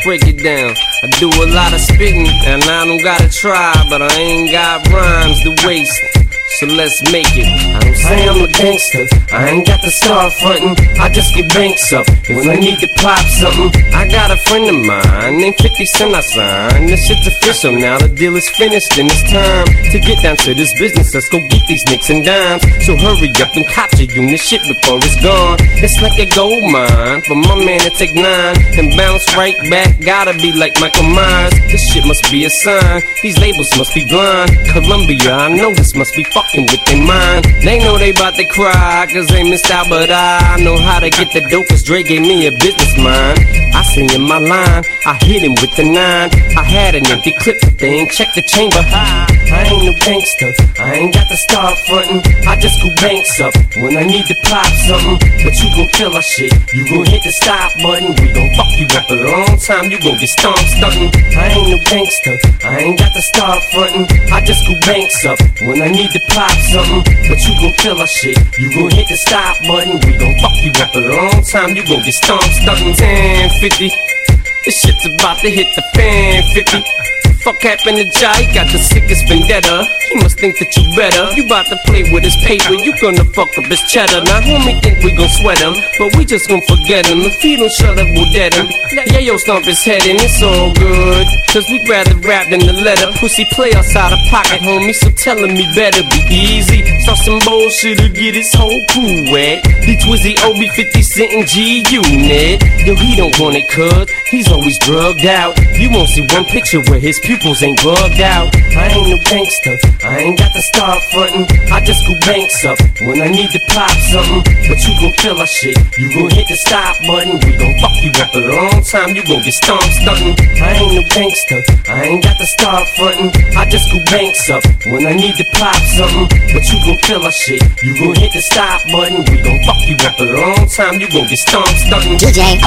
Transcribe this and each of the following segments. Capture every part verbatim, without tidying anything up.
break it down. I do a lot of spitting, and I don't gotta try, but I ain't got rhymes to waste. So let's make it. I don't say I'm a gangster, I ain't got to start frontin'. I just get banks up when I need to pop something. I got a friend of mine named fifty Cent I signed. This shit's official now, the deal is finished and it's time to get down to this business. Let's go get these nicks and dimes. So hurry up and cop your unit shit before it's gone. It's like a gold mine for my man to take nine and bounce right back. Gotta be like Michael Myers. This shit must be a sign. These labels must be blind. Columbia, I know this must be fucking with their mind. They know they bout to cry cause they missed out, but I know how to get the dope cause Dre gave me a business mind. I sing in my line, I hit him with the nine. I had an empty clip, but they ain't check the chamber. I ain't no gangster, I ain't got to start frontin'. I just go banks up when I need to pop something. But you gon' kill our shit, you gon' hit the stop button. We gon' fuck you up a long time, you gon' get stomped stuntin'. I ain't no gangster, I ain't got to start frontin'. I just go banks up when I need to pop something. But you gon' kill our shit, you gon' hit the stop button. We gon' fuck you up a long time, you gon' get stomped stuntin'. Ten fifty, this shit's about to hit the fan. Fifty. Fuck happened to Jai, got the sickest vendetta. He must think that you better. You bout to play with his paper, you gonna fuck up his cheddar. Now homie think we gon' sweat him, but we just gon' forget him. If he don't shut up, we'll dead him. Yeah, yo, stomp his head and it's all good, cause we'd rather rap than the letter. Pussy play us out of pocket, homie, so tellin' me better be easy. Saw some bullshit to get his whole crew wet. D Twizzy, O B, fifty Cent, and G Unit. Yo, he don't want it cuz he's always drugged out. You won't see one picture where his pupils ain't bugged out. I ain't no gangster, I ain't got to start frontin'. I just go banks up when I need to pop something. But you gon' kill our shit, you gon' hit the stop button. We gon' fuck you up a long time, you gon' get stomped stuntin'. I ain't no gangster, I ain't got to start frontin'. I just go banks up when I need to pop something. But you gon' kill our shit, you gon' hit the stop button. We gon' fuck you up a long time, you gon' get stomped stuntin'. D J,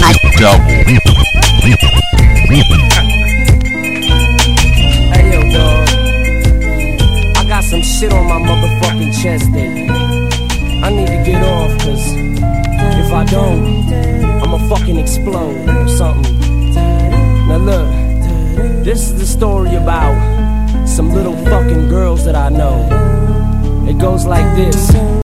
Hey yo, dog, I got some shit on my motherfucking chest that I need to get off, cause if I don't, I'ma fucking explode or something. Now look, this is the story about some little fucking girls that I know. It goes like this.